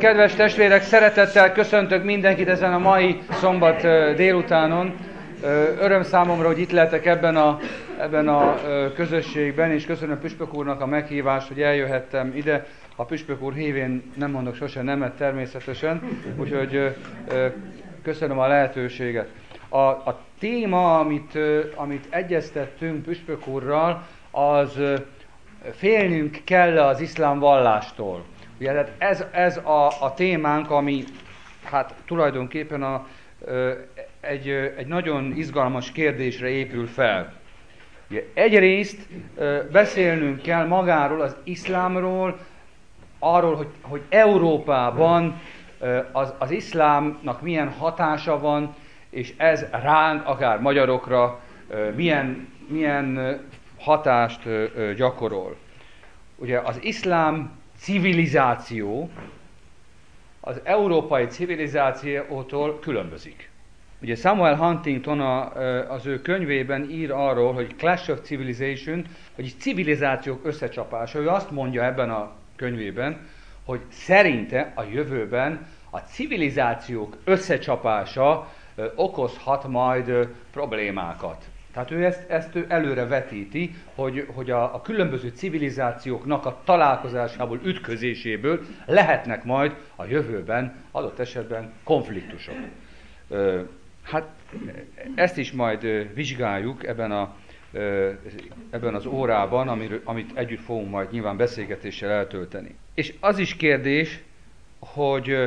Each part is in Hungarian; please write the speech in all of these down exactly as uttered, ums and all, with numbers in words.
Kedves testvérek, szeretettel köszöntök mindenkit ezen a mai szombat délutánon. Öröm számomra, hogy itt lehetek ebben a, ebben a közösségben, és köszönöm Püspök úrnak a meghívást, hogy eljöhettem ide. A Püspök úr hívén nem mondok sose nemet természetesen, úgyhogy köszönöm a lehetőséget. A, a téma, amit, amit egyeztettünk Püspök úrral, az félnünk kell az iszlám vallástól. Ugye, tehát ez, ez a, a témánk, ami hát tulajdonképpen a, egy, egy nagyon izgalmas kérdésre épül fel. Ugye, egyrészt beszélnünk kell magáról, az iszlámról, arról, hogy, hogy Európában az, az iszlámnak milyen hatása van, és ez ránk, akár magyarokra, milyen, milyen hatást gyakorol. Ugye az iszlám civilizáció az európai civilizációtól különbözik. Ugye Samuel Huntington a, az ő könyvében ír arról, hogy Clash of Civilization, vagyis civilizációk összecsapása. Ő azt mondja ebben a könyvében, hogy szerinte a jövőben a civilizációk összecsapása ö, okozhat majd ö, problémákat. Tehát ő ezt, ezt ő előre vetíti, hogy, hogy a, a különböző civilizációknak a találkozásából, ütközéséből lehetnek majd a jövőben adott esetben konfliktusok. Ö, hát ezt is majd ö, vizsgáljuk ebben, a, ö, ebben az órában, amiről, amit együtt fogunk majd nyilván beszélgetéssel eltölteni. És az is kérdés, hogy ö,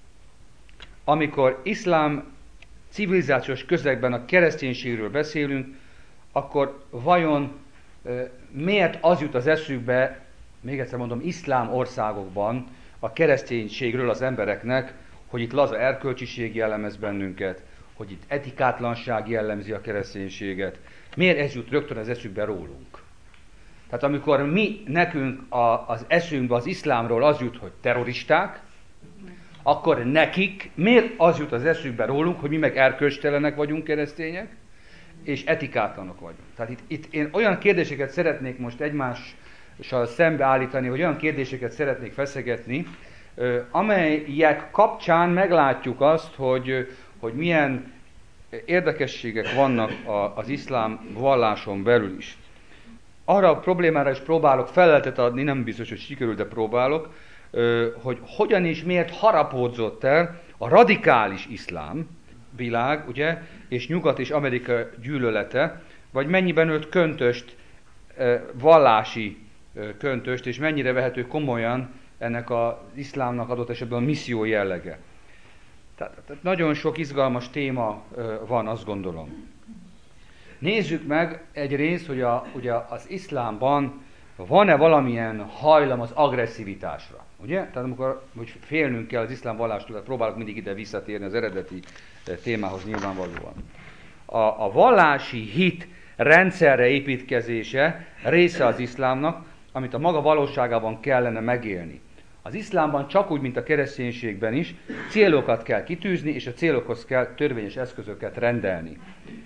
amikor iszlám civilizációs közegben a kereszténységről beszélünk, akkor vajon e, miért az jut az eszükbe, még egyszer mondom, iszlám országokban a kereszténységről az embereknek, hogy itt laza erkölcsiség jellemez bennünket, hogy itt etikátlanság jellemzi a kereszténységet. Miért ez jut rögtön az eszükbe rólunk? Tehát amikor mi, nekünk a, az eszünkbe az iszlámról az jut, hogy terroristák, akkor nekik miért az jut az eszükbe rólunk, hogy mi meg erkölcstelenek vagyunk keresztények, és etikátlanok vagyunk. Tehát itt, itt én olyan kérdéseket szeretnék most egymással szembeállítani, vagy olyan kérdéseket szeretnék feszegetni, amelyek kapcsán meglátjuk azt, hogy, hogy milyen érdekességek vannak az iszlám valláson belül is. Arra a problémára is próbálok feleletet adni, nem biztos, hogy sikerül, de próbálok, hogy hogyan és miért harapódzott el a radikális iszlám világ, ugye, és Nyugat és Amerika gyűlölete, vagy mennyiben ölt köntöst, vallási köntöst, és mennyire vehető komolyan ennek az iszlámnak adott esetben a misszió jellege. Tehát, tehát nagyon sok izgalmas téma van, azt gondolom. Nézzük meg egyrészt, hogy a, ugye az iszlámban van-e valamilyen hajlam az agresszivitásra. Ugye? Tehát amikor hogy félnünk kell az iszlám vallástól, tehát próbálok mindig ide visszatérni az eredeti témához nyilvánvalóan. A, a vallási hit rendszerre építkezése része az iszlámnak, amit a maga valóságában kellene megélni. Az iszlámban csak úgy, mint a kereszténységben is, célokat kell kitűzni, és a célokhoz kell törvényes eszközöket rendelni.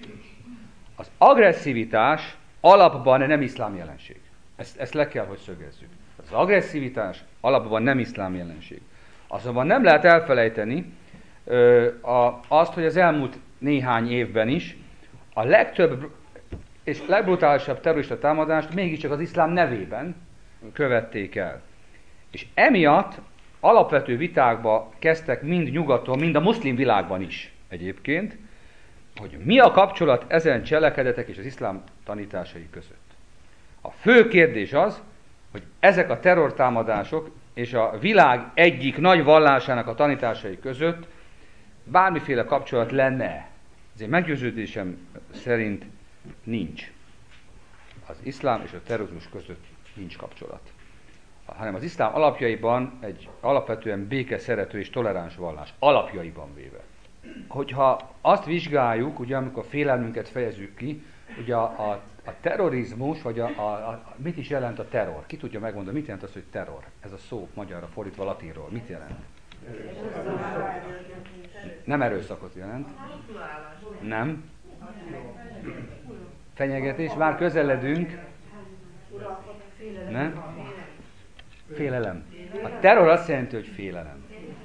Az agresszivitás alapban nem iszlám jelenség. Ezt, ezt le kell, hogy szögezzük. Az agresszivitás alapban nem iszlám jelenség. Azonban nem lehet elfelejteni ö, a, azt, hogy az elmúlt néhány évben is a legtöbb és legbrutálisabb terrorista támadást mégiscsak az iszlám nevében követték el. És emiatt alapvető vitákba kezdtek mind nyugaton, mind a muszlim világban is egyébként, hogy mi a kapcsolat ezen cselekedetek és az iszlám tanításai között. A fő kérdés az, hogy ezek a terrortámadások és a világ egyik nagy vallásának a tanításai között bármiféle kapcsolat lenne. Az én meggyőződésem szerint nincs. Az iszlám és a terrorizmus között nincs kapcsolat. Hanem az iszlám alapjaiban egy alapvetően békeszerető és toleráns vallás. Alapjaiban véve. Hogyha azt vizsgáljuk, ugye amikor félelmünket fejezzük ki, ugye a, a A terrorizmus, vagy a, a, a, mit is jelent a terror? Ki tudja megmondani, mit jelent az, hogy terror? Ez a szó magyarra fordítva latinról. Mit jelent? Nem erőszakot jelent. Nem. Fenyegetés. Már közeledünk. Nem? Félelem. A terror azt jelenti, hogy félelem.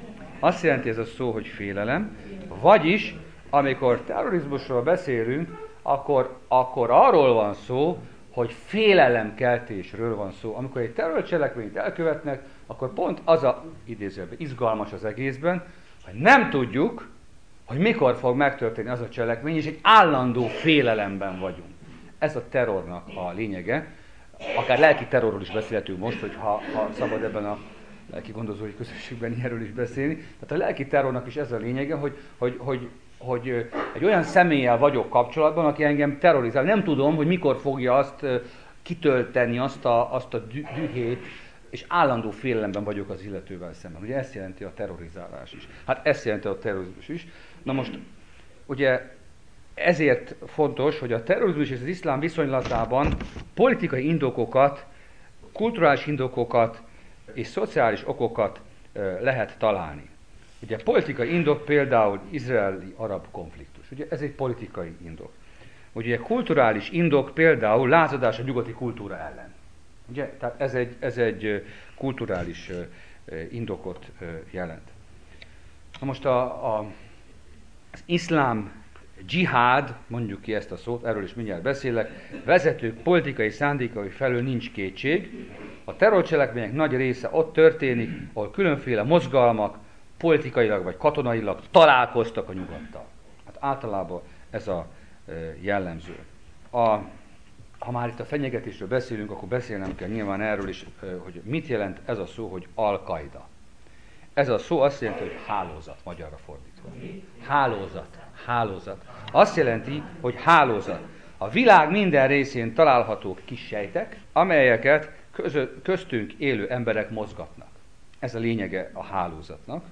Azt jelenti ez a szó, hogy félelem, vagyis amikor terrorizmusról beszélünk, akkor, akkor arról van szó, hogy félelemkeltésről van szó. Amikor egy terrorcselekményt elkövetnek, akkor pont az a idézőben izgalmas az egészben, hogy nem tudjuk, hogy mikor fog megtörténni az a cselekmény, és egy állandó félelemben vagyunk. Ez a terrornak a lényege. Akár lelki terrorról is beszélhetünk most, hogy ha, ha szabad ebben a lelki gondozói közösségben ilyenről is beszélni. Tehát a lelki terrornak is ez a lényege, hogy, hogy, hogy, hogy egy olyan személlyel vagyok kapcsolatban, aki engem terrorizál. Nem tudom, hogy mikor fogja azt kitölteni, azt a, azt a dühét, és állandó félelemben vagyok az illetővel szemben. Ugye ezt jelenti a terrorizálás is. Hát ezt jelenti a terrorizmus is. Na most, ugye ezért fontos, hogy a terrorizmus és az iszlám viszonylatában politikai indokokat, kulturális indokokat és szociális okokat lehet találni. Ugye politikai indok például izraeli-arab konfliktus. Ugye ez egy politikai indok. Ugye kulturális indok például lázadás a nyugati kultúra ellen. Ugye? Tehát ez egy, ez egy kulturális indokot jelent. Na most a, a, az iszlám dzsihád, mondjuk ki ezt a szót, erről is mindjárt beszélek, vezetők politikai szándékai felől nincs kétség. A terrorcselekmények nagy része ott történik, ahol különféle mozgalmak politikailag vagy katonailag találkoztak a nyugattal. Hát általában ez a jellemző. A, ha már itt a fenyegetésről beszélünk, akkor beszélnem kell nyilván erről is, hogy mit jelent ez a szó, hogy Al-Qaida. Ez a szó azt jelenti, hogy hálózat, magyarra fordítva. Hálózat, hálózat. Azt jelenti, hogy hálózat. A világ minden részén találhatók kis sejtek, amelyeket közö, köztünk élő emberek mozgatnak. Ez a lényege a hálózatnak.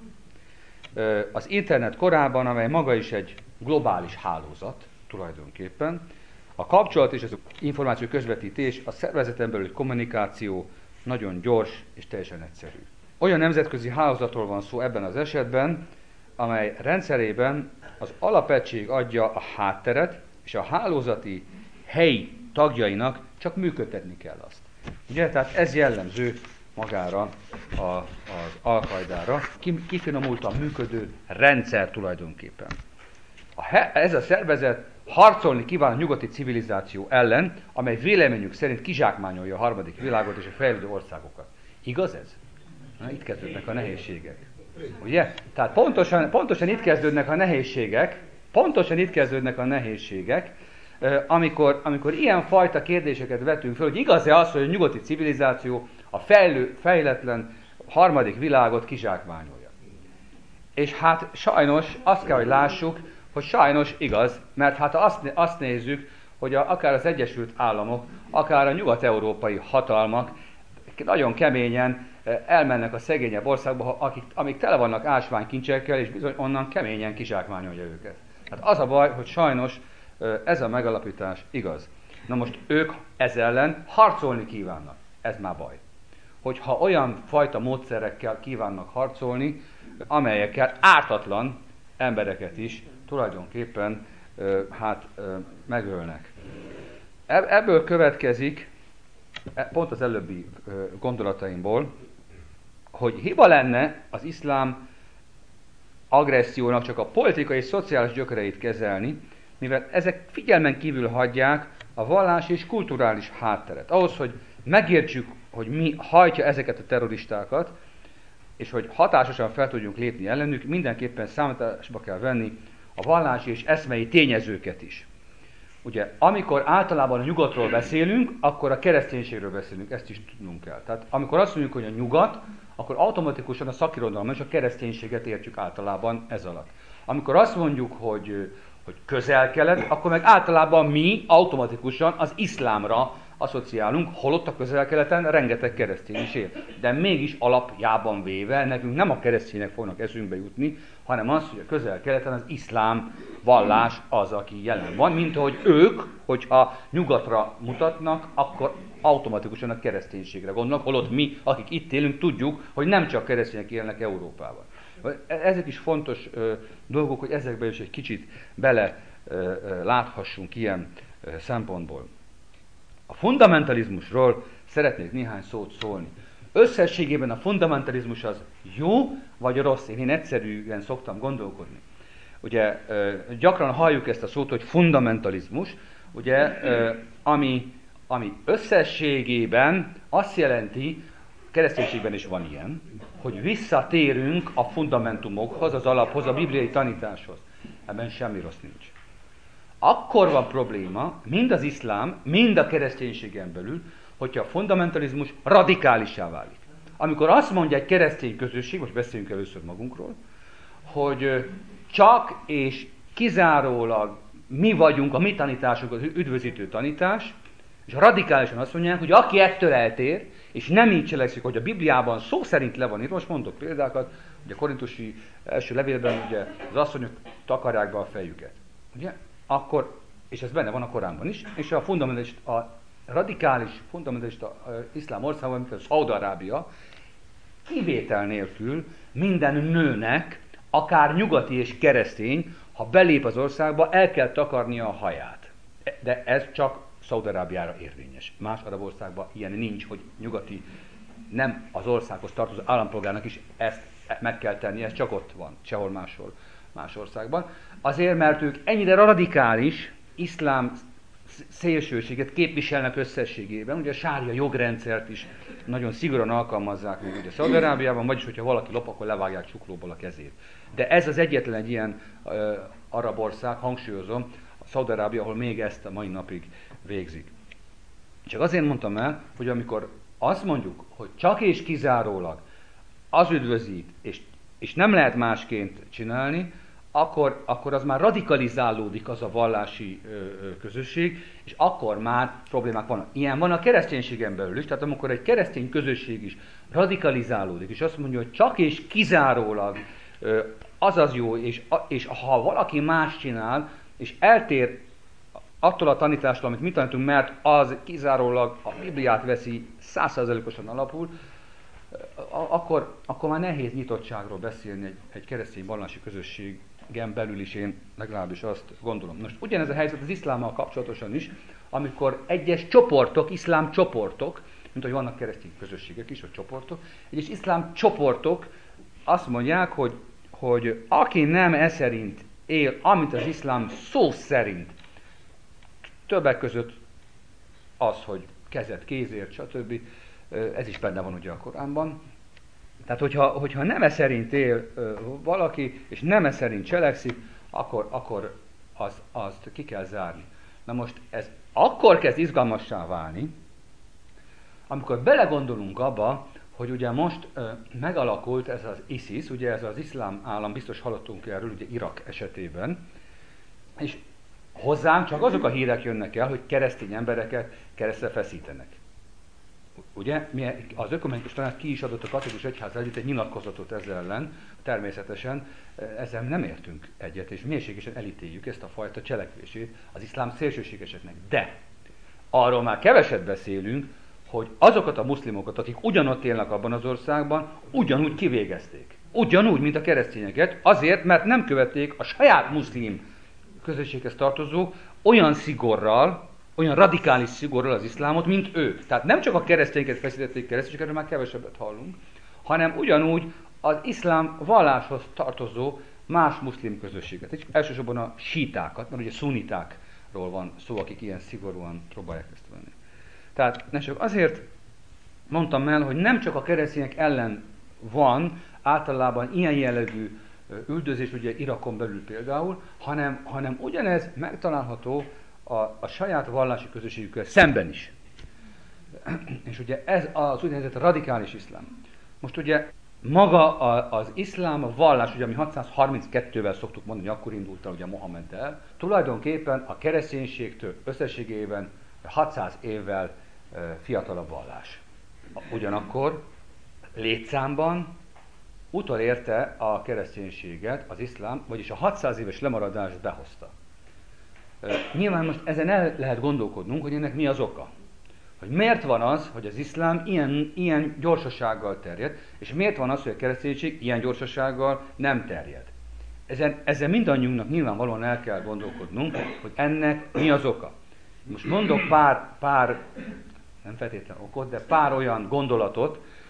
Az internet korában, amely maga is egy globális hálózat tulajdonképpen, a kapcsolat és az információ közvetítés, a szervezeten belüli kommunikáció nagyon gyors és teljesen egyszerű. Olyan nemzetközi hálózatról van szó ebben az esetben, amely rendszerében az alapegység adja a hátteret, és a hálózati helyi tagjainak csak működtetni kell azt. Ugye, tehát ez jellemző magára a, az Al-Qaidára, kifinomultan működő rendszer tulajdonképpen. A he, ez a szervezet harcolni kíván a nyugati civilizáció ellen, amely véleményük szerint kizsákmányolja a harmadik világot és a fejlődő országokat. Igaz ez? Na, itt kezdődnek a nehézségek. Ugye? Tehát pontosan, pontosan itt kezdődnek a nehézségek, pontosan itt kezdődnek a nehézségek, amikor, amikor ilyen fajta kérdéseket vetünk fel, hogy igaz-e az, hogy a nyugati civilizáció a fejlő, fejletlen harmadik világot kizsákmányolja. És hát sajnos azt kell, hogy lássuk, hogy sajnos igaz, mert hát azt, azt nézzük, hogy a, akár az Egyesült Államok, akár a nyugat-európai hatalmak nagyon keményen elmennek a szegényebb országba, akik, amik tele vannak ásványkincsekkel, és bizony onnan keményen kizsákmányolja őket. Hát az a baj, hogy sajnos ez a megalapítás igaz. Na most ők ez ellen harcolni kívánnak. Ez már baj. Hogyha olyan fajta módszerekkel kívánnak harcolni, amelyekkel ártatlan embereket is tulajdonképpen hát megölnek. Ebből következik, pont az előbbi gondolataimból, hogy hiba lenne az iszlám agressziónak csak a politikai és szociális gyökereit kezelni, mivel ezek figyelmen kívül hagyják a vallási és kulturális hátteret. Ahhoz, hogy megértsük, hogy mi hajtja ezeket a terroristákat, és hogy hatásosan fel tudjunk lépni ellenük, mindenképpen számításba kell venni a vallási és eszmei tényezőket is. Ugye, amikor általában a nyugatról beszélünk, akkor a kereszténységről beszélünk, ezt is tudnunk kell. Tehát amikor azt mondjuk, hogy a nyugat, akkor automatikusan a szakirodalmat és a kereszténységet értjük általában ez alatt. Amikor azt mondjuk, hogy, hogy közel-kelet, akkor meg általában mi automatikusan az iszlámra asszociálunk, holott a közel-keleten rengeteg keresztény is él. De mégis alapjában véve nekünk nem a keresztények fognak eszünkbe jutni, hanem az, hogy a közel-keleten az iszlám vallás az, aki jelen van, mint ahogy ők, hogyha nyugatra mutatnak, akkor automatikusan a kereszténységre gondolnak, holott mi, akik itt élünk, tudjuk, hogy nem csak keresztények élnek Európában. Ezek is fontos ö, dolgok, hogy ezekbe is egy kicsit bele ö, ö, láthassunk ilyen ö, szempontból. A fundamentalizmusról szeretnék néhány szót szólni. összességében a fundamentalizmus az jó vagy rossz? Én, én egyszerűen szoktam gondolkodni. Ugye gyakran halljuk ezt a szót, hogy fundamentalizmus, ugye, ami, ami összességében azt jelenti, kereszténységben is van ilyen, hogy visszatérünk a fundamentumokhoz, az alaphoz, a bibliai tanításhoz. Ebben semmi rossz nincs. Akkor van probléma, mind az iszlám, mind a kereszténységen belül, hogyha a fundamentalizmus radikálissá válik. Amikor azt mondja egy keresztény közösség, most beszéljünk először magunkról, hogy csak és kizárólag mi vagyunk, a mi tanításunk az üdvözítő tanítás, és radikálisan azt mondják, hogy aki ettől eltér, és nem így cselekszik, hogy a Bibliában szó szerint le van írva, most mondok példákat, ugye a korintusi első levélben ugye az asszonyok takarják be a fejüket. Ugye? Akkor, és ez benne van a Koránban is, és a fundamentalista, a radikális fundamentalista iszlám országban, mint a Szaúd-Arábia, kivétel nélkül minden nőnek, akár nyugati és keresztény, ha belép az országba, el kell takarnia a haját. De ez csak Szaúd-Arábiára érvényes. Más arab országban ilyen nincs, hogy nyugati, nem az országhoz tartozó állampolgárnak is ezt meg kell tenni, ez csak ott van, sehol máshol, más országban. Azért, mert ők ennyire radikális iszlám szélsőséget képviselnek összességében, ugye a sária jogrendszert is nagyon szigorúan alkalmazzák még ugye Szaúd-Arábiában, vagyis hogyha valaki lop, akkor levágják csuklóból a kezét. De ez az egyetlen egy ilyen uh, arab ország, hangsúlyozom, a Szaúd-Arábia, ahol még ezt a mai napig végzik. Csak azért mondtam el, hogy amikor azt mondjuk, hogy csak és kizárólag az üdvözít, és, és nem lehet másként csinálni, akkor, akkor az már radikalizálódik az a vallási ö, ö, közösség, és akkor már problémák vannak. Ilyen van a kereszténységen belül is, tehát amikor egy keresztény közösség is radikalizálódik, és azt mondja, hogy csak és kizárólag ö, az az jó, és, és ha valaki más csinál, és eltér attól a tanítástól, amit mi tanítunk, mert az kizárólag a Bibliát veszi száz százalékosan alapul, akkor, akkor már nehéz nyitottságról beszélni egy, egy keresztény vallási közösségen belül is, én legalábbis azt gondolom. Most ugyanez a helyzet az iszlámmal kapcsolatosan is, amikor egyes csoportok, iszlám csoportok, mint hogy vannak keresztény közösségek is, vagy csoportok, egyes iszlám csoportok azt mondják, hogy, hogy aki nem e szerint él, amit az iszlám szó szerint, többek között az, hogy kezet kézért, stb., ez is benne van ugye a Koránban. Tehát, hogyha, hogyha nem e szerint él valaki, és nem e szerint cselekszik, akkor, akkor az, azt ki kell zárni. Na most ez akkor kezd izgalmassá válni, amikor belegondolunk abba, hogy ugye most ö, megalakult ez az ISIS, ugye ez az iszlám állam, biztos hallottunk erről, ugye Irak esetében, és hozzánk csak azok a hírek jönnek el, hogy keresztény embereket keresztre feszítenek. Ugye, az ökumenikus tanács ki is adott a katolikus egyház együtt egy nyilatkozatot ezzel ellen, természetesen ezzel nem értünk egyet, és mélységesen elítéljük ezt a fajta cselekvését az iszlám szélsőségeseknek. De arról már keveset beszélünk, hogy azokat a muszlimokat, akik ugyanott élnek abban az országban, ugyanúgy kivégezték. Ugyanúgy, mint a keresztényeket, azért, mert nem követték a saját muszlim közösséghez tartozó olyan szigorral, olyan radikális szigorral az iszlámot, mint ők. Tehát nem csak a keresztényeket feszítették keresztül, csak erről már kevesebbet hallunk, hanem ugyanúgy az iszlám valláshoz tartozó más muszlim közösséget. És elsősorban a sítákat, mert ugye szunitákról van szó, akik ilyen szigorúan próbálják ezt venni. Tehát ne csak azért mondtam el, hogy nem csak a keresztények ellen van általában ilyen jellegű üldözés, ugye Irakon belül például, hanem, hanem ugyanez megtalálható a, a saját vallási közösségükkel szemben is. És ugye ez az úgynevezett radikális iszlám. Most ugye maga a, az iszlám, a vallás, ugye ami hatszázharminckettővel szoktuk mondani, hogy akkor indult el ugye Mohamed el, tulajdonképpen a kereszténységtől összességében hatszáz évvel e, fiatalabb vallás. Ugyanakkor létszámban utolérte a kereszténységet az iszlám, vagyis a hatszáz éves lemaradást behozta. E, nyilván most ezen el lehet gondolkodnunk, hogy ennek mi az oka. Hogy miért van az, hogy az iszlám ilyen, ilyen gyorsasággal terjed, és miért van az, hogy a kereszténység ilyen gyorsasággal nem terjed. Ezen, ezen mindannyiunknak nyilvánvalóan el kell gondolkodnunk, hogy ennek mi az oka. Most mondok pár, pár nem feltétlenül okot, de pár olyan gondolatot,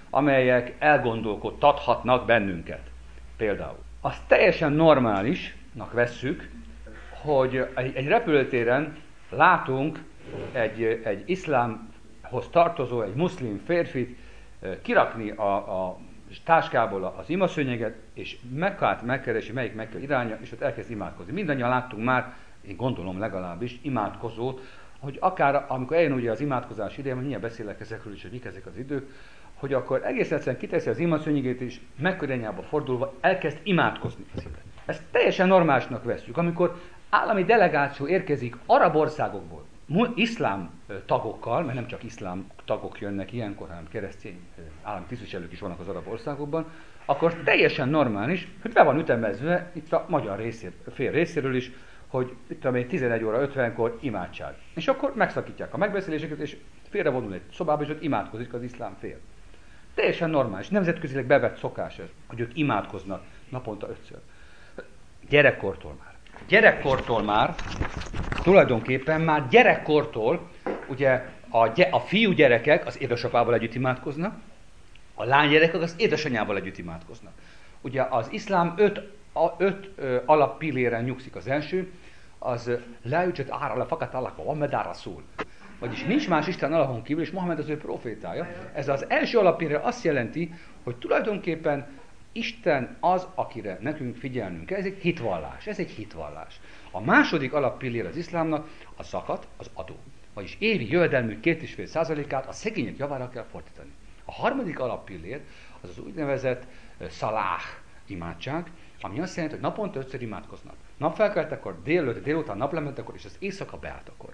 amelyek elgondolkodtathatnak bennünket. Például. Azt teljesen normálisnak vesszük, hogy egy, egy repülőtéren látunk egy, egy iszlámhoz tartozó, egy muszlim férfit kirakni a, a táskából az imaszőnyeget, és Mekkát megkeresi, melyik Mekka irányja, és ott elkezd imádkozni. Mindannyian láttunk már, én gondolom legalábbis, imádkozót, hogy akár amikor eljön ugye az imádkozás ideje, hogy milyen beszélek ezekről is, hogy mik ezek az idők, hogy akkor egész egyszerűen kiteszi az imaszőnyegét, és Mekka irányába fordulva elkezd imádkozni. Ezt teljesen normálisnak vesszük. Amikor állami delegáció érkezik arab országokból, iszlám tagokkal, mert nem csak iszlám tagok jönnek ilyenkor, hanem keresztény állami tisztviselők is vannak az arab országokban, akkor teljesen normális, hogy be van ütemezve itt a magyar részér, fél részéről is, hogy itt amely tizenegy óra ötvenkor imádság. És akkor megszakítják a megbeszéléseket, és félrevonul egy szobába, és ott imádkozik az iszlám fél. Teljesen normális, nemzetközileg bevett szokás ez, hogy ők imádkoznak naponta ötször. Gyerekkortól már. Gyerekkortól már, tulajdonképpen már gyerekkortól, ugye a, gy- a fiú gyerekek az édesapával együtt imádkoznak, a lánygyerekek az édesanyával együtt imádkoznak. Ugye az iszlám öt, a, öt ö, alappilléren nyugszik az első, az leücsött ára le fakat alakva, van medára szól. Vagyis nincs más Isten Allahon kívül, és Mohamed az ő profétája. Ez az első alappillér azt jelenti, hogy tulajdonképpen Isten az, akire nekünk figyelnünk kell. Ez egy hitvallás, ez egy hitvallás. A második alappillér az iszlámnak a zakat, az adó. Vagyis évi jövedelmük két egész öt százalékát a szegények javára kell fordítani. A harmadik alappillér az az úgynevezett szaláh imádság, ami azt jelenti, hogy naponta ötször imádkoznak. Napfelkeltekor, délelőtt, délután, naplementekor és az éjszaka beálltakor.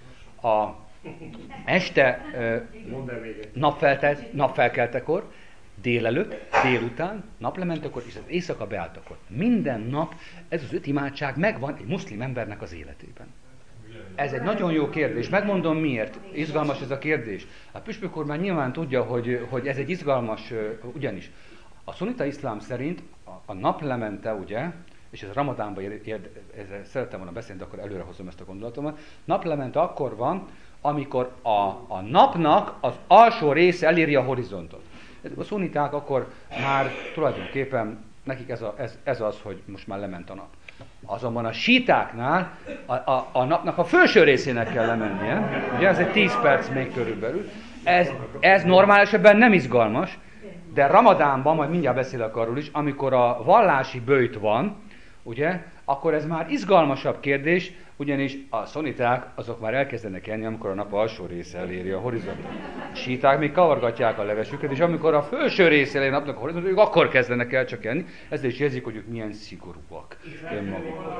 A este napfeltelt, napfelkeltekor, délelőtt, délután, naplementekor és az éjszaka beálltakor. Minden nap ez az öt imádság megvan egy muszlim embernek az életében. Ez egy nagyon jó kérdés. Megmondom miért. Izgalmas ez a kérdés. A püspök úr már nyilván tudja, hogy, hogy ez egy izgalmas, ugyanis a szunita iszlám szerint a, a naplemente, ugye, és ez Ramadánban ér, ér, ezzel szerettem volna beszélni, de akkor előrehozom ezt a gondolatomat. Naplemente akkor van, amikor a, a napnak az alsó része eléri a horizontot. A szuniták akkor már tulajdonképpen nekik ez, a, ez, ez az, hogy most már lement a nap. Azonban a sítáknál a, a, a napnak a felső részének kell lemennie, ugye ez egy tíz perc még körülbelül. Ez, ez normál esetben nem izgalmas, de Ramadánban, majd mindjárt beszélek arról is, amikor a vallási böjt van, ugye, akkor ez már izgalmasabb kérdés, ugyanis a szuniták azok már elkezdenek enni, amikor a nap alsó része eléri a horizontot. A síták még kavargatják a levesüket, és amikor a felső része eléri a napnak a horizontot, ők akkor kezdenek el csak enni, ezzel is érzik, hogy ők milyen szigorúak önmagukhoz.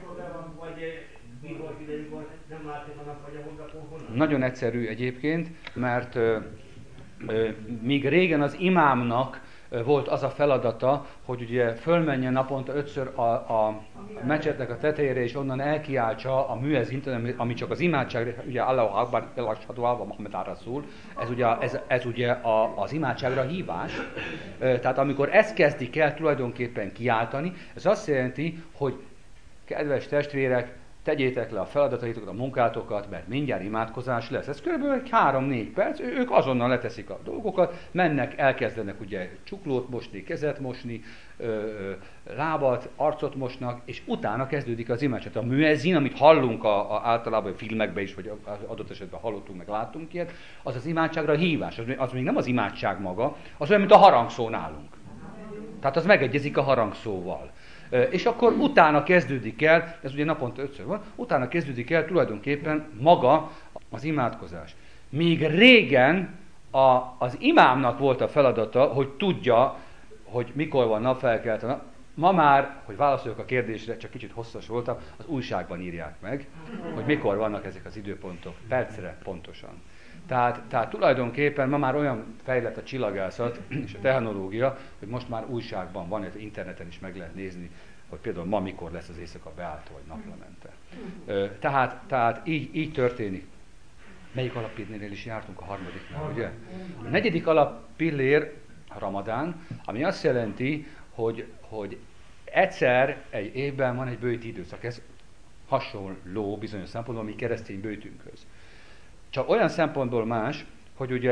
Nagyon egyszerű egyébként, mert ö, ö, míg régen az imámnak volt az a feladata, hogy ugye fölmenjen naponta ötször a, a mecsetnek a tetejére, és onnan elkiáltsa a műezint, ami csak az imádság, ugye Allahu Akbar, Ashhadu anna Muhammadan Rasul, ez ugye, ez, ez ugye a, az imádságra hívás. Tehát amikor ezt kezdik el tulajdonképpen kiáltani, ez azt jelenti, hogy kedves testvérek, tegyétek le a feladataitokat, a munkátokat, mert mindjárt imádkozás lesz. Ez körülbelül három-négy perc, ők azonnal leteszik a dolgokat, mennek, elkezdenek ugye csuklót mosni, kezet mosni, ö, ö, lábat, arcot mosnak, és utána kezdődik az imádság. A műezzin, amit hallunk a, a, általában a filmekben is, vagy adott esetben hallottunk, meg láttunk ilyet, az az imádságra hívás, az, az még nem az imádság maga, az olyan, mint a harangszó nálunk. Tehát az megegyezik a harangszóval. És akkor utána kezdődik el, ez ugye naponta ötször van, utána kezdődik el tulajdonképpen maga az imádkozás. Míg régen a, az imámnak volt a feladata, hogy tudja, hogy mikor van napfelkelt a nap. Ma már, hogy válaszoljak a kérdésre, csak kicsit hosszas voltam, az újságban írják meg, hogy mikor vannak ezek az időpontok, percre pontosan. Tehát, tehát tulajdonképpen ma már olyan fejlett a csillagászat és a technológia, hogy most már újságban van, az interneten is meg lehet nézni, hogy például ma mikor lesz az éjszaka beálltó vagy naplemente. Tehát, tehát így, így történik. Melyik alappillérnél is jártunk a harmadiknál, ugye? A negyedik alappillér a Ramadán, ami azt jelenti, hogy, hogy egyszer egy évben van egy böjti időszak. Ez hasonló bizonyos szempontból a mi keresztény böjtünkhöz. Csak olyan szempontból más, hogy ugye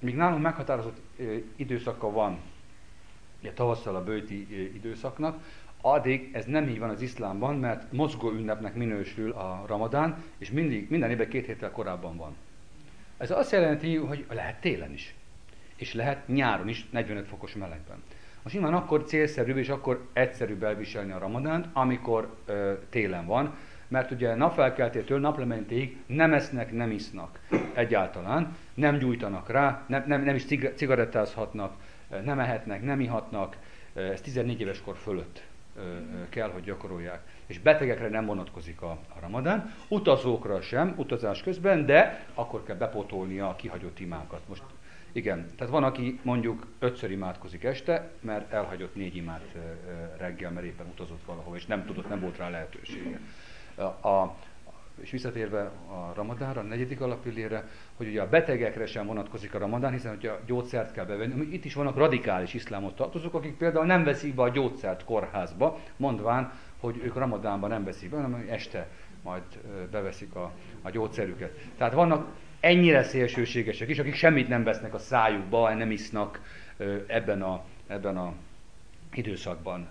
míg nálunk meghatározott időszaka van, ugye tavasszal a böjti időszaknak, addig ez nem így van az iszlámban, mert mozgó ünnepnek minősül a ramadán, és mindig, minden évben két héttel korábban van. Ez azt jelenti, hogy lehet télen is, és lehet nyáron is, negyvenöt fokos melegben. Most nyilván akkor célszerűbb és akkor egyszerűbb elviselni a ramadánt, amikor ö, télen van, mert ugye napfelkeltétől naplementéig nem esznek, nem isznak egyáltalán, nem gyújtanak rá, nem, nem, nem is cigarettázhatnak, nem ehetnek, nem ihatnak, ez tizennégy éves kor fölött kell, hogy gyakorolják. És betegekre nem vonatkozik a, a ramadán, utazókra sem, utazás közben, de akkor kell bepótolnia a kihagyott imákat. Most igen, tehát van, aki mondjuk ötször imádkozik este, mert elhagyott négy imát reggel, mert éppen utazott valahol, és nem tudott, nem volt rá lehetősége. A, a, és visszatérve a ramadánra, a negyedik alapillére, hogy ugye a betegekre sem vonatkozik a ramadán, hiszen ugye a gyógyszert kell bevenni. Itt is vannak radikális iszlámot tartozók, akik például nem veszik be a gyógyszert kórházba, mondván, hogy ők ramadánban nem veszik be, hanem este majd beveszik a, a gyógyszerüket. Tehát vannak ennyire szélsőségesek is, akik semmit nem vesznek a szájukba, nem isznak ebben a, ebben a időszakban.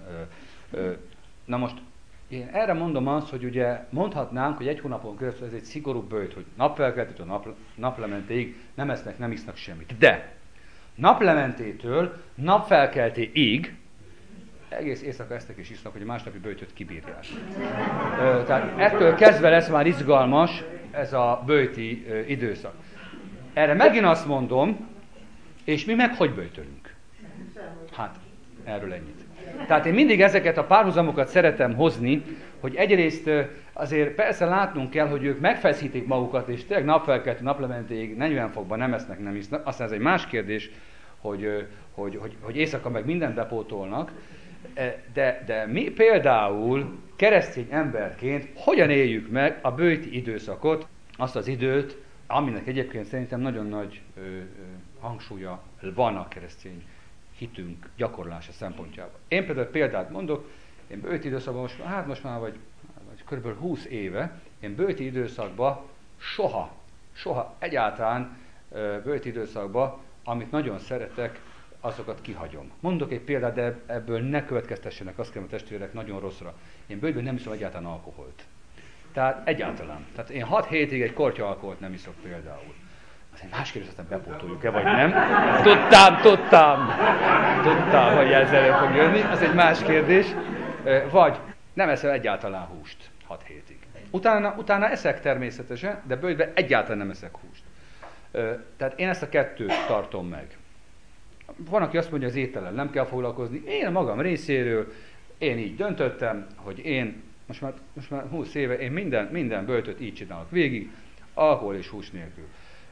Na most én erre mondom azt, hogy ugye mondhatnánk, hogy egy hónapon keresztül ez egy szigorú böjt, hogy napfelkeltétől nap, naplementéig nem esznek, nem isznak semmit. De naplementétől napfelkeltéig egész éjszaka esznek és isznak, hogy a másnapi böjtöt kibírják. Ö, tehát ettől kezdve lesz már izgalmas ez a böjti ö, időszak. Erre megint azt mondom, és mi meg hogy böjtölünk? Hát, erről ennyit. Tehát én mindig ezeket a párhuzamokat szeretem hozni, hogy egyrészt azért persze látnunk kell, hogy ők megfeszítik magukat, és tényleg napfelkeltő, naplementéig negyven fokban nem esznek, nem isznak. Aztán ez egy más kérdés, hogy, hogy, hogy, hogy éjszaka meg mindent bepótolnak. De, de mi például keresztény emberként hogyan éljük meg a böjti időszakot, azt az időt, aminek egyébként szerintem nagyon nagy ö, ö, hangsúlya van a keresztény hitünk gyakorlása szempontjából. Én például példát mondok, én böjti időszakban most, hát most már vagy, vagy kb. húsz éve, én böjti időszakban soha, soha egyáltalán böjti időszakban, amit nagyon szeretek, azokat kihagyom. Mondok egy példát, de ebből ne következtessenek, azt kérem a testvérek nagyon rosszra. Én böjtben nem iszom egyáltalán alkoholt. Tehát egyáltalán. Tehát én hat hétig egy kortya alkoholt nem iszok például. Az egy más kérdés, aztán bepótoljuk-e, vagy nem? Tudtam, tudtam, tudtam, hogy ez elő fog jönni, az egy más kérdés. Vagy nem eszem egyáltalán húst hat hétig. Utána, utána eszek természetesen, de böjtben egyáltalán nem eszek húst. Tehát én ezt a kettőt tartom meg. Van, aki azt mondja, az étellel nem kell foglalkozni. Én a magam részéről, én így döntöttem, hogy én most már, most már húsz éve, én minden, minden böjtöt így csinálok végig, alkohol és hús nélkül.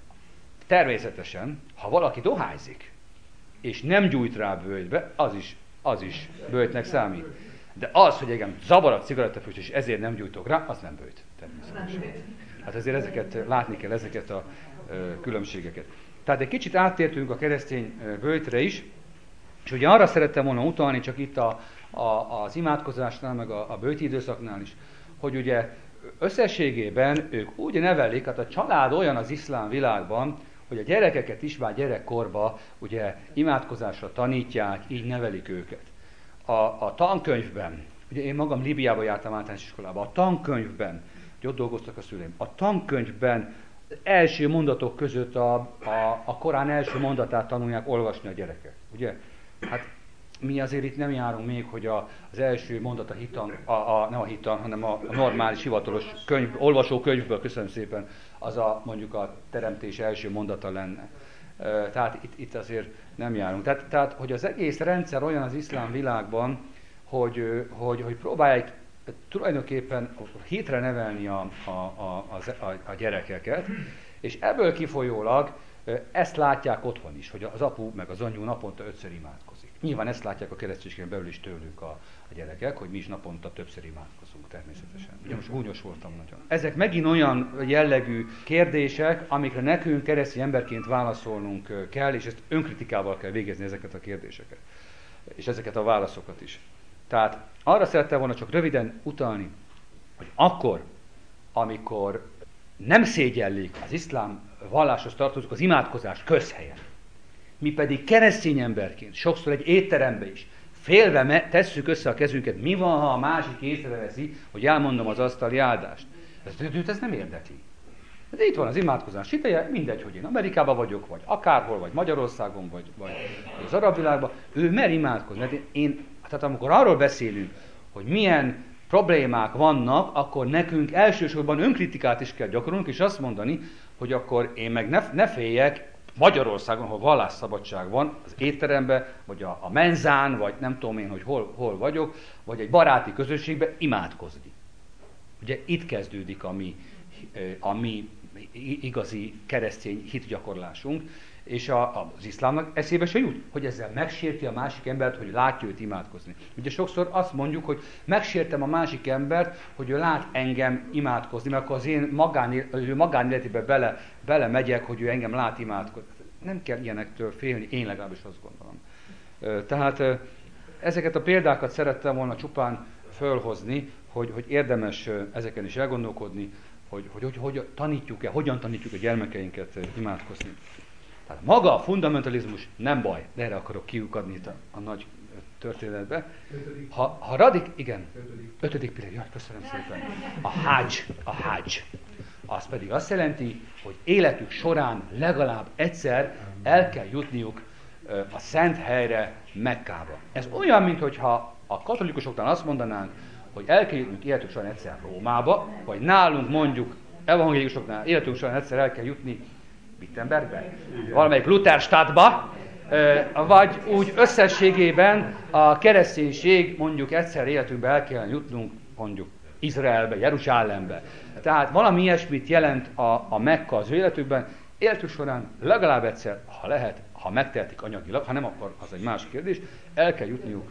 Természetesen, ha valaki dohányzik, és nem gyújt rá böjtbe, az is, az is böjtnek számít. De az, hogy engem zavar a cigarettafüst, és ezért nem gyújtok rá, az nem böjt. Természetesen. Hát azért ezeket látni kell, ezeket a ö, különbségeket. Tehát egy kicsit áttértünk a keresztény böjtre is, és ugye arra szerettem volna utalni, csak itt a, a, az imádkozásnál, meg a, a böjti időszaknál is, hogy ugye összességében ők úgy nevelik, hát a család olyan az iszlám világban, hogy a gyerekeket is már gyerekkorba ugye imádkozásra tanítják, így nevelik őket. A, a tankönyvben, ugye én magam Líbiába jártam általános iskolába, a tankönyvben, hogy ott dolgoztak a szüleim, a tankönyvben első mondatok között a, a, a Korán első mondatát tanulják olvasni a gyerekek, ugye? Hát mi azért itt nem járunk még, hogy a, az első mondat a hitan, a, a, nem a hitan, hanem a, a normális, hivatalos könyv, olvasókönyvből, köszönöm szépen, az a mondjuk a teremtés első mondata lenne. E, tehát itt, itt azért nem járunk. Tehát, tehát, hogy az egész rendszer olyan az iszlám világban, hogy, hogy, hogy próbálják tulajdonképpen hitre nevelni a, a, a, a, a gyerekeket, és ebből kifolyólag ezt látják otthon is, hogy az apu meg az anyu naponta ötször imádkozik. Nyilván ezt látják a kereszténységen belül is tőlük a, a gyerekek, hogy mi is naponta többször imádkozunk természetesen. Ugye most gúnyos voltam nagyon. Ezek megint olyan jellegű kérdések, amikre nekünk keresztény emberként válaszolnunk kell, és ezt önkritikával kell végezni ezeket a kérdéseket. És ezeket a válaszokat is. Tehát arra szerettem volna csak röviden utalni, hogy akkor, amikor nem szégyellik az iszlám valláshoz tartozók az imádkozás közhelyen, Mi pedig keresztény emberként, sokszor egy étterembe is, félve me- tesszük össze a kezünket, mi van, ha a másik észreveszi, hogy elmondom az asztali áldást. Ez, őt ez nem érdekli. De itt van az imádkozás ideje, mindegy, hogy én Amerikában vagyok, vagy akárhol, vagy Magyarországon, vagy, vagy az arab világban, ő mer imádkozni. Mert én, tehát amikor arról beszélünk, hogy milyen problémák vannak, akkor nekünk elsősorban önkritikát is kell gyakorolnunk, és azt mondani, hogy akkor én meg ne, ne féljek Magyarországon, ahol vallásszabadság van, az étteremben, vagy a, a menzán, vagy nem tudom én, hogy hol, hol vagyok, vagy egy baráti közösségben imádkozni. Ugye itt kezdődik a mi, a mi igazi keresztény hitgyakorlásunk, és a, az iszlámnak eszébe se jut, hogy ezzel megsérti a másik embert, hogy látja őt imádkozni. Ugye sokszor azt mondjuk, hogy megsértem a másik embert, hogy ő lát engem imádkozni, mert akkor az én magán, ő magánéletébe bele, bele megyek, hogy ő engem lát imádkozni. Nem kell ilyenektől félni, én legalábbis azt gondolom. Tehát ezeket a példákat szerettem volna csupán fölhozni, hogy, hogy érdemes ezeken is elgondolkodni, hogy, hogy, hogy, hogy tanítjuk-e, hogyan tanítjuk a gyermekeinket imádkozni. Tehát maga a fundamentalizmus nem baj, de erre akarok kiukadni itt a, a nagy történetbe. Ha, ha radik, igen, ötödik, ötödik pillér, jaj, köszönöm szépen. A hádzs, a hádzs. Az pedig azt jelenti, hogy életük során legalább egyszer el kell jutniuk a szent helyre, Mekkába. Ez olyan, mintha a katolikusoknál azt mondanánk, hogy el kell jutnunk életünk során egyszer Rómába, vagy nálunk mondjuk evangélikusoknál életünk során egyszer el kell jutni Wittenbergbe, valamelyik Lutherstadtba, vagy úgy összességében a kereszténység mondjuk egyszer életünkbe el kell jutnunk mondjuk Izraelbe, Jeruzsálembe. Tehát valami ilyesmit jelent a, a Mekka az ő életükben, életük során legalább egyszer, ha lehet, ha megtehetik anyagilag, ha nem, akkor az egy más kérdés, el kell jutniuk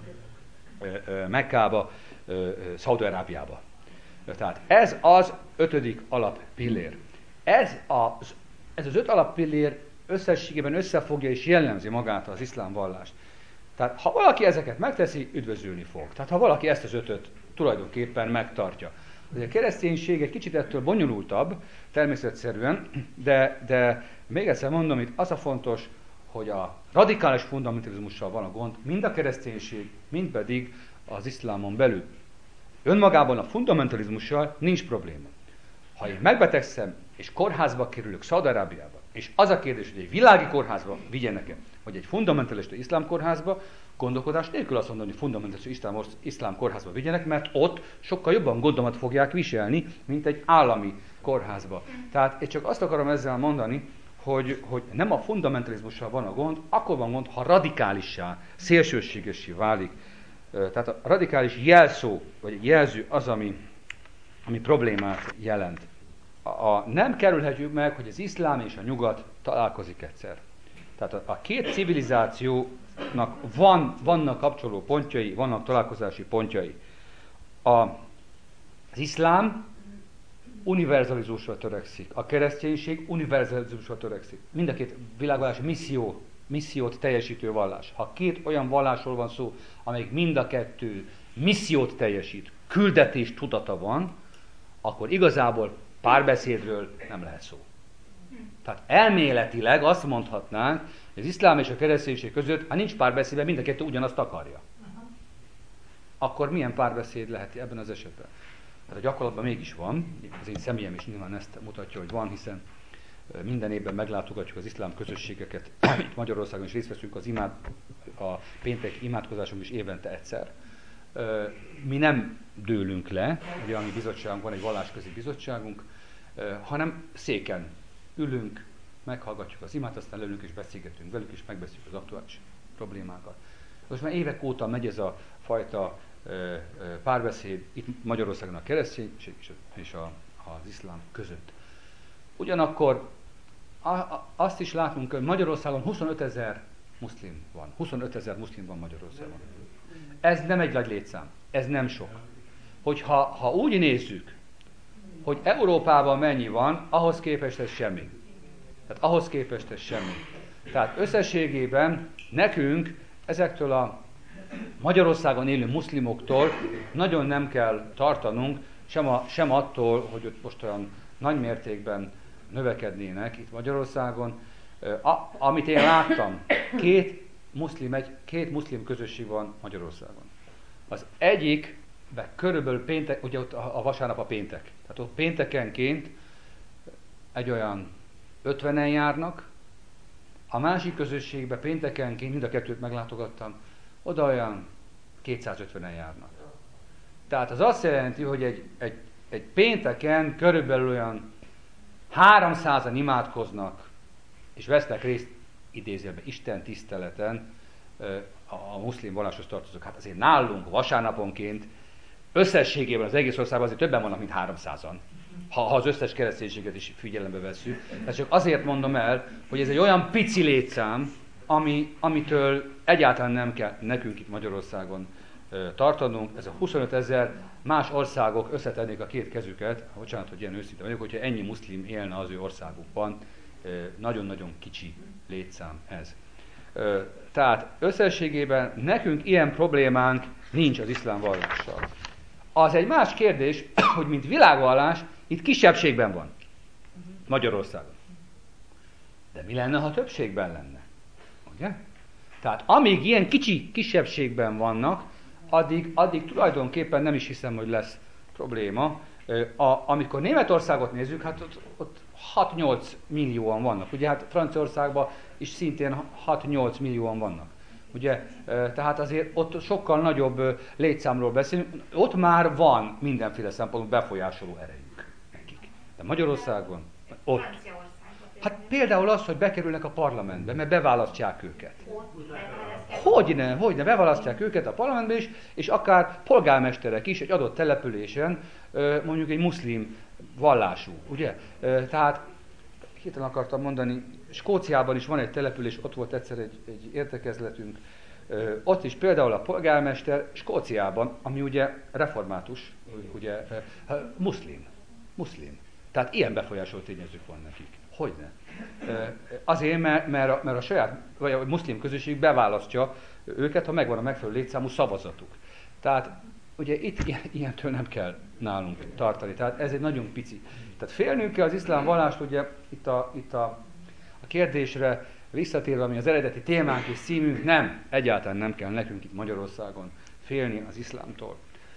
Mekkába, Szaúd-Arábiába. Tehát ez az ötödik alappillér. Ez az, ez az öt alappillér összességében összefogja és jellemzi magát az iszlám vallást. Tehát ha valaki ezeket megteszi, üdvözülni fog. Tehát ha valaki ezt az ötöt tulajdonképpen megtartja. A kereszténység egy kicsit ettől bonyolultabb, természetszerűen, de, de még egyszer mondom, itt az a fontos, hogy a radikális fundamentalizmussal van a gond, mind a kereszténység, mind pedig az iszlámon belül. Önmagában a fundamentalizmussal nincs probléma. Ha én megbetegszem, és kórházba kerülök Szaúd-Arábiába, és az a kérdés, hogy egy világi kórházba vigyenek-e, vagy egy fundamentalista iszlám kórházba, gondolkodás nélkül azt mondani, hogy fundamentalista iszlám, iszlám kórházba vigyenek, mert ott sokkal jobban gondomat fogják viselni, mint egy állami kórházba. Tehát én csak azt akarom ezzel mondani, hogy, hogy nem a fundamentalizmussal van a gond, akkor van gond, ha radikálissá, szélsőségessé válik. Tehát a radikális jelszó, vagy jelző az, ami, ami problémát jelent. A, a, nem kerülhetjük meg, hogy az iszlám és a nyugat találkozik egyszer. Tehát a, a két civilizációnak van, vannak kapcsoló pontjai, vannak találkozási pontjai. A, az iszlám univerzalizmusra törekszik, a kereszténység univerzalizmusra törekszik. Mind a két világvallási misszió, missziót teljesítő vallás. Ha két olyan vallásról van szó, amelyik mind a kettő missziót teljesít, küldetés tudata van, akkor igazából párbeszédről nem lehet szó. Tehát elméletileg azt mondhatnánk, hogy az iszlám és a kereszténység között, ha nincs párbeszéd, mind a kettő ugyanazt akarja. Akkor milyen párbeszéd lehet ebben az esetben? Tehát a gyakorlatban mégis van, az én személyem is nyilván ezt mutatja, hogy van, hiszen minden évben meglátogatjuk az iszlám közösségeket, itt Magyarországon is részt veszünk az imád, a péntek imádkozásunk is évente egyszer. Mi nem dőlünk le, ugye a mi bizottságunk van, egy vallásközi bizottságunk, hanem széken ülünk, meghallgatjuk az imát, aztán leülünk és beszélgetünk velük, és megbeszéljük az aktuális problémákat. Most már évek óta megy ez a fajta párbeszéd itt Magyarországon a kereszténység és a, az iszlám között. Ugyanakkor a, a, azt is látunk, hogy Magyarországon huszonöt ezer muszlim van. huszonöt ezer muszlim van Magyarországon. Ez nem egy nagy létszám, ez nem sok. Hogyha ha úgy nézzük, hogy Európában mennyi van, ahhoz képest ez semmi. Tehát ahhoz képest ez semmi. Tehát összességében nekünk ezektől a Magyarországon élő muszlimoktól nagyon nem kell tartanunk, sem, a, sem attól, hogy ott most olyan nagy mértékben növekednének itt Magyarországon. A, amit én láttam, két muszlim, egy, két muszlim közösség van Magyarországon. Az egyikben körülbelül péntek, ugye ott a, a vasárnap a péntek. Tehát ott péntekenként egy olyan ötvenen járnak, a másik közösségben péntekenként, mind a kettőt meglátogattam, oda olyan kétszázötvenen járnak. Tehát az azt jelenti, hogy egy, egy, egy pénteken körülbelül olyan háromszázan imádkoznak, és vesznek részt idézőjelben Isten tiszteleten, a muszlim valláshoz tartozók. Hát azért nálunk vasárnaponként összességében az egész országban azért többen vannak, mint háromszázan. Ha, ha az összes kereszténységet is figyelembe vesszük. Tehát csak azért mondom el, hogy ez egy olyan pici létszám, ami, amitől egyáltalán nem kell nekünk itt Magyarországon uh, tartanunk. Ez a huszonöt ezer, más országok összetennék a két kezüket, bocsánat, hogy ilyen őszinte vagyok, hogyha ennyi muszlim élne az ő országukban, uh, nagyon-nagyon kicsi létszám ez. Uh, tehát összességében nekünk ilyen problémánk nincs az iszlám vallással. Az egy más kérdés, hogy mint világvallás, itt kisebbségben van Magyarországon. De mi lenne, ha többségben lenne? Ugye? Tehát amíg ilyen kicsi kisebbségben vannak, addig, addig tulajdonképpen nem is hiszem, hogy lesz probléma. A, amikor Németországot nézzük, hát ott, ott hat-nyolc millióan vannak. Ugye hát Franciaországban is szintén hat-nyolc millióan vannak. Ugye, tehát azért ott sokkal nagyobb létszámról beszélünk, ott már van mindenféle szempontból befolyásoló erejük nekik. De Magyarországon, ott. Hát például az, hogy bekerülnek a parlamentbe, mert beválasztják őket. Hogyne, hogyne, beválasztják őket a parlamentbe is, és akár polgármesterek is egy adott településen, mondjuk egy muszlim vallású, ugye? Tehát, hirtelen akartam mondani, Skóciában is van egy település, ott volt egyszer egy, egy értekezletünk, ö, ott is például a polgármester Skóciában, ami ugye református, ugye ö, muszlim, muszlim. Tehát ilyen befolyásoló tényezők van nekik. Hogyne? Ö, azért, mert, mert, a, mert a saját, vagy a muszlim közösség beválasztja őket, ha megvan a megfelelő létszámú szavazatuk. Tehát ugye itt ilyentől nem kell nálunk tartani. Tehát ez egy nagyon pici. Tehát félnünk kell az iszlám vallást, ugye itt a, itt a, a kérdésre visszatérve, ami az eredeti témánk és címünk, nem, egyáltalán nem kell nekünk itt Magyarországon félni az iszlámtól.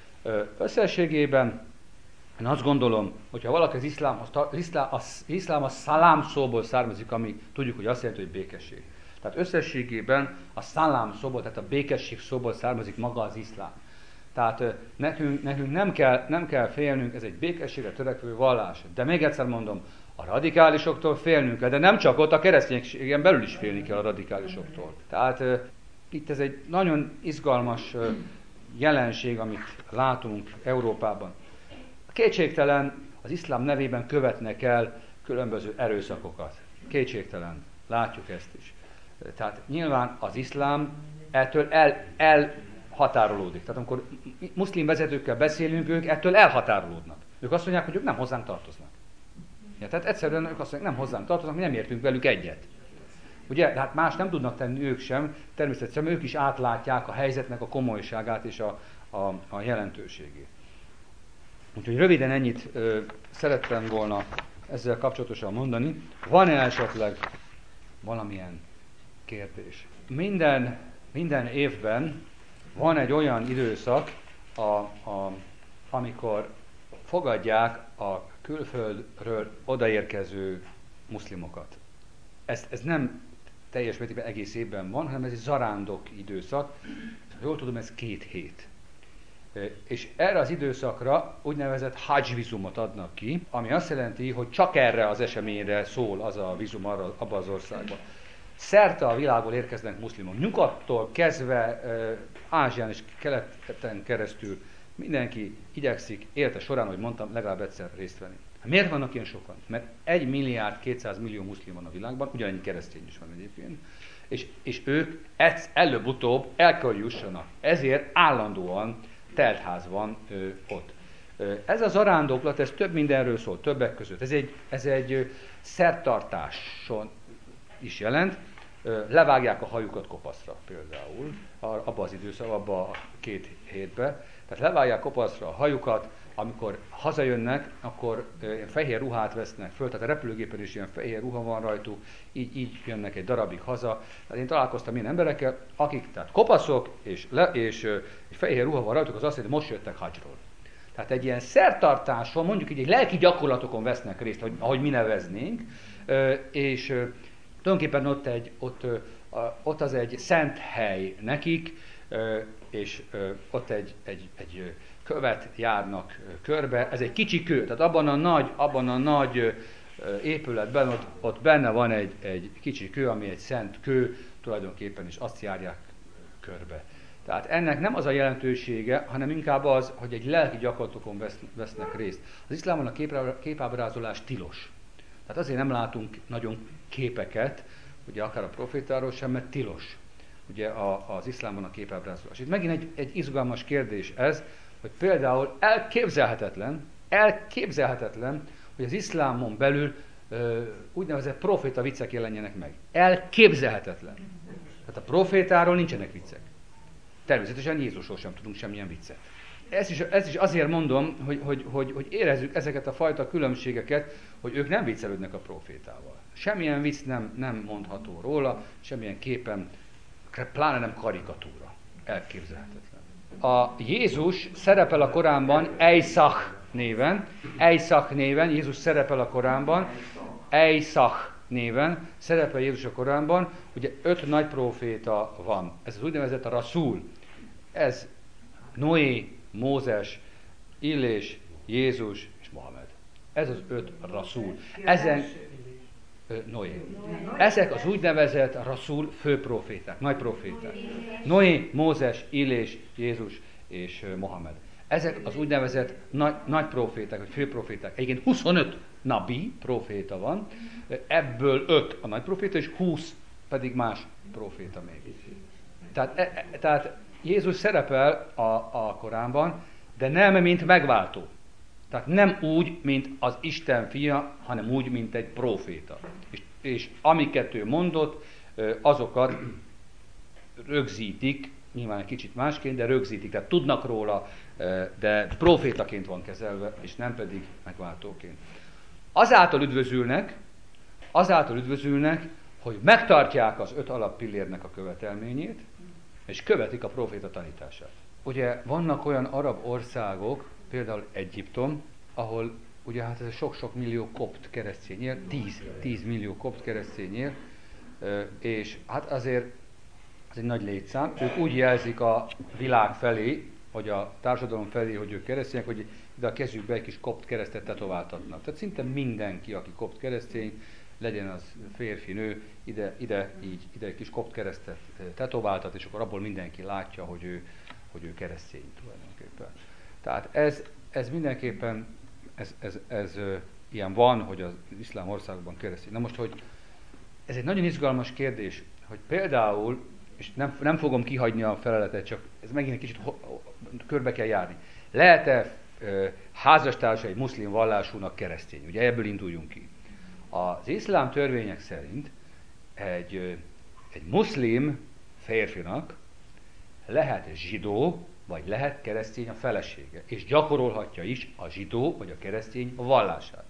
Összességében én azt gondolom, hogyha valaki az iszlám, az iszlám, az iszlám a szalám szóból származik, ami tudjuk, hogy azt jelenti, hogy békesség. Tehát összességében a szalám szóból, tehát a békesség szóból származik maga az iszlám. Tehát nekünk, nekünk nem, kell, nem kell félnünk, ez egy békességre törekvő vallás. De még egyszer mondom, a radikálisoktól félnünk kell, de nem csak ott, a kereszténységen belül is félni kell a radikálisoktól. Tehát uh, itt ez egy nagyon izgalmas uh, jelenség, amit látunk Európában. Kétségtelen az iszlám nevében követnek el különböző erőszakokat. Kétségtelen, látjuk ezt is. Tehát nyilván az iszlám ettől el, el határolódik. Tehát amikor muszlim vezetőkkel beszélünk, ők ettől elhatárolódnak. Ők azt mondják, hogy ők nem hozzánk tartoznak. Ja, tehát egyszerűen ők azt mondják, nem hozzánk tartoznak, mi nem értünk velük egyet. Ugye, de hát más nem tudnak tenni ők sem, természetesen ők is átlátják a helyzetnek a komolyságát és a, a, a jelentőségét. Úgyhogy röviden ennyit ö, szerettem volna ezzel kapcsolatosan mondani. Van-e esetleg valamilyen kérdés? Minden, minden évben van egy olyan időszak, a, a, amikor fogadják a külföldről odaérkező muszlimokat. Ez, ez nem teljes mértékben egész évben van, hanem ez egy zarándok időszak. Jól tudom, ez két hét. És erre az időszakra úgynevezett hajj vízumot adnak ki, ami azt jelenti, hogy csak erre az eseményre szól az a vízum arra, abba az országban. Szerte a világból érkeznek muszlimok. Nyugattól kezdve Ázsián és keleten keresztül mindenki igyekszik élete során, hogy mondtam, legalább egyszer részt venni. Miért vannak ilyen sokan? Mert egy milliárd kétszáz millió muszlim van a világban, ugyanennyi keresztény is van egyébként, és, és ők előbb-utóbb el kell, hogy jussanak. Ezért állandóan teltház van ö, ott. Ö, ez az zarándoklat, ez több mindenről szól, többek között. Ez egy, ez egy ö, szertartáson is jelent. Ö, levágják a hajukat kopaszra például, abban az időszakban, abban a két hétben. Tehát levágják kopaszra a hajukat, amikor hazajönnek, akkor ilyen fehér ruhát vesznek föl, tehát a repülőgépen is ilyen fehér ruha van rajtuk, így, így jönnek egy darabig haza. Tehát én találkoztam ilyen emberekkel, akik tehát kopaszok, és, le, és, és fehér ruha van rajtuk, az azt jelenti, hogy most jöttek hadzsról. Tehát egy ilyen szertartáson, mondjuk így egy lelki gyakorlatokon vesznek részt, ahogy, ahogy mi neveznénk, és tulajdonképpen ott, egy, ott, ott az egy szent hely nekik, és ott egy, egy, egy követ járnak körbe, ez egy kicsi kő, tehát abban a nagy, abban a nagy épületben ott, ott benne van egy, egy kicsi kő, ami egy szent kő, tulajdonképpen is azt járják körbe. Tehát ennek nem az a jelentősége, hanem inkább az, hogy egy lelki gyakorlatokon vesz, vesznek részt. Az iszlámon a képábrázolás tilos. Tehát azért nem látunk nagyon képeket, ugye akár a profétáról sem, mert tilos ugye a, az iszlámon a képábrázolás. Itt megint egy, egy izgalmas kérdés ez, hogy például elképzelhetetlen, elképzelhetetlen, hogy az iszlámon belül ö, úgynevezett proféta viccek jelenjenek meg. Elképzelhetetlen. Tehát a profétáról nincsenek viccek. Természetesen Jézusról sem tudunk semmilyen viccet. Ezt is, ezt is azért mondom, hogy, hogy, hogy, hogy érezzük ezeket a fajta különbségeket, hogy ők nem viccelődnek a profétával. Semmilyen vicc nem, nem mondható róla, semmilyen képen, pláne nem karikatúra. Elképzelhetetlen. A Jézus szerepel a Koránban Ejszach néven, Ejszach néven, Jézus szerepel a Koránban, Ejszach néven, szerepel Jézus a Koránban, ugye öt nagy proféta van. Ez az úgynevezett a Rasul. Ez Noé, Mózes, Illés, Jézus és Mohamed. Ez az öt Rasul. Ezen Noé. Ezek az úgynevezett Rasul főproféták, nagy proféták. Noé, Mózes, Illés, Jézus és Mohamed. Ezek az úgynevezett nagy, nagy proféták, vagy főproféták. Egyébként huszonöt nabi proféta van, ebből öt a nagy proféta, és húsz pedig más proféta még. Tehát, e, e, tehát Jézus szerepel a, a Koránban, de nem mint megváltó. Tehát nem úgy, mint az Isten fia, hanem úgy, mint egy proféta. És, és amiket ő mondott, azokat rögzítik, nyilván egy kicsit másként, de rögzítik, tehát tudnak róla, de profétaként van kezelve, és nem pedig megváltóként. Azáltal üdvözülnek, azáltal üdvözülnek, hogy megtartják az öt alappillérnek a követelményét, és követik a proféta tanítását. Ugye vannak olyan arab országok, például Egyiptom, ahol ugye hát ez sok-sok millió kopt keresztény él, tíz millió kopt keresztény él, és hát azért ez egy nagy létszám. Ők úgy jelzik a világ felé, vagy a társadalom felé, hogy ők keresztények, hogy ide a kezükbe egy kis kopt keresztet tetováltatnak. Tehát szinte mindenki, aki kopt keresztény, legyen az férfi, nő, ide, ide, így, ide egy kis kopt keresztet tetováltat, és akkor abból mindenki látja, hogy ő, hogy ő keresztény tulajdonképpen. Tehát ez, ez mindenképpen, ez, ez, ez, ez ilyen van, hogy az iszlám országokban keresztény. Na most, hogy ez egy nagyon izgalmas kérdés, hogy például, és nem, nem fogom kihagyni a feleletet, csak ez megint egy kicsit ho, ho, körbe kell járni. Lehet-e ö, házastársa egy muszlim vallásúnak keresztény? Ugye ebből induljunk ki. Az iszlám törvények szerint egy, ö, egy muszlim férfinak lehet zsidó, vagy lehet keresztény a felesége, és gyakorolhatja is a zsidó, vagy a keresztény a vallását.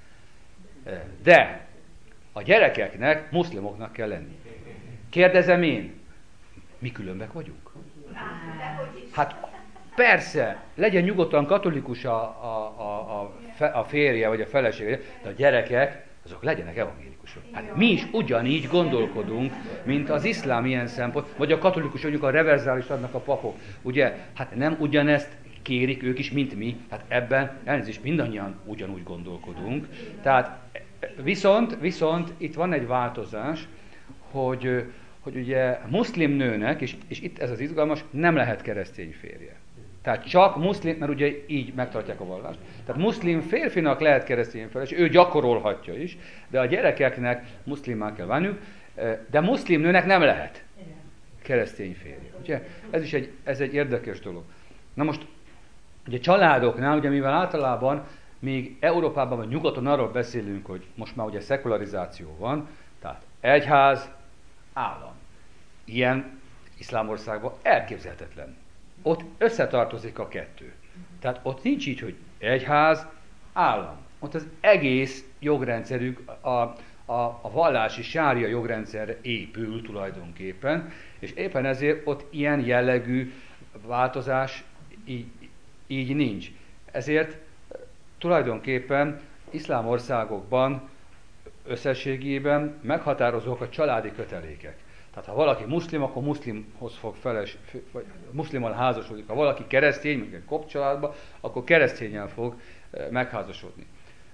De a gyerekeknek muszlimoknak kell lenni. Kérdezem én, mi különbek vagyunk? Hát persze, legyen nyugodtan katolikus a, a, a, a, a férje, vagy a felesége, de a gyerekek, azok legyenek evangélikusok. Hát mi is ugyanígy gondolkodunk, mint az iszlám ilyen szempont, vagy a katolikus, mondjuk a reverzális adnak a papok. Ugye, hát nem ugyanezt kérik ők is, mint mi. Hát ebben elnézést mindannyian ugyanúgy gondolkodunk. Tehát viszont, viszont itt van egy változás, hogy, hogy ugye muszlim nőnek, és, és itt ez az izgalmas, nem lehet keresztény férje. Tehát csak muszlim, mert ugye így megtartják a vallást. Tehát muszlim férfinak lehet keresztény feleség, ő gyakorolhatja is, de a gyerekeknek muszlimmá kell válniuk, de muszlim nőnek nem lehet keresztény férje. Ugye? Ez is egy, ez egy érdekes dolog. Na most, ugye családoknál, ugye mivel általában még Európában vagy nyugaton arról beszélünk, hogy most már ugye szekularizáció van, tehát egyház, állam. Ilyen iszlámországban elképzelhetetlen. ott összetartozik a kettő. Tehát ott nincs így, hogy egyház, állam. Ott az egész jogrendszerük a, a, a vallási sária jogrendszerre épül tulajdonképpen, és éppen ezért ott ilyen jellegű változás így, így nincs. Ezért tulajdonképpen iszlám országokban összességében meghatározók a családi kötelékek. Tehát ha valaki muszlim, akkor muszlimhoz fog feles, vagy muszlimmal házasodik. Ha valaki keresztény, mondjuk egy kopt családban, akkor keresztényen fog megházasodni.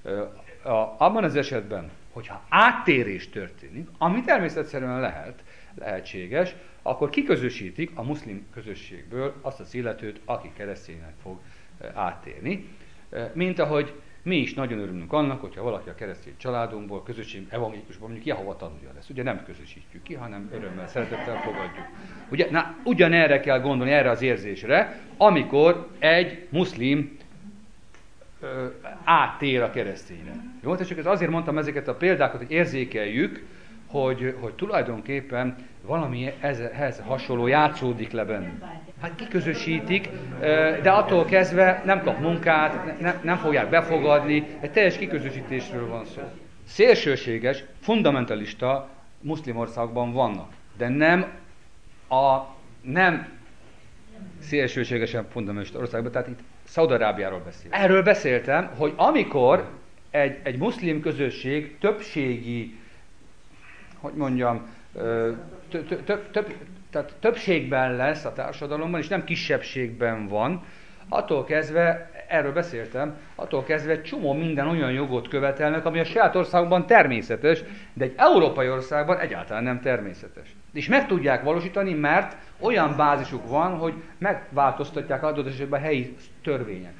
Abban az esetben, hogyha áttérés történik, ami természetszerűen lehet, lehetséges, akkor kiközösítik a muszlim közösségből azt az illetőt, aki kereszténynek fog áttérni. Mint ahogy mi is nagyon örülünk annak, hogyha valaki a keresztény családunkból, közösség evangélikusban mondjuk Jehova tanulja lesz. Ugye nem közösítjük ki, hanem örömmel, szeretettel fogadjuk. Ugye, na, ugyanerre kell gondolni, erre az érzésre, amikor egy muszlim ö, áttér a keresztényre. Jó, tehát csak azért mondtam ezeket a példákat, hogy érzékeljük, hogy, hogy tulajdonképpen valami ehhez hasonló játszódik le bennünk. Hát kiközösítik, de attól kezdve nem kap munkát, nem, nem fogják befogadni, egy teljes kiközösítésről van szó. Szélsőséges, fundamentalista muszlim országban vannak, de nem a nem szélsőségesen fundamentalista országban, tehát itt Szaúd-Arábiáról beszélek. Erről beszéltem, hogy amikor egy, egy muszlim közösség többségi, hogy mondjam, több, több, több, tehát többségben lesz a társadalomban, és nem kisebbségben van, attól kezdve, erről beszéltem, attól kezdve csomó minden olyan jogot követelnek, ami a saját országban természetes, de egy európai országban egyáltalán nem természetes. És meg tudják valósítani, mert olyan bázisuk van, hogy megváltoztatják adott esetben a helyi törvények.